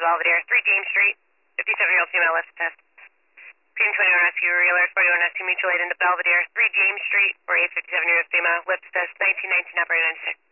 Belvedere, 3 James Street, 57-year-old female lift test. PM21 Rescue, Reeler, 41 Rescue, mutual aid into Belvedere, 3 James Street, for a 57-year-old female lift test, 1919 operator 96.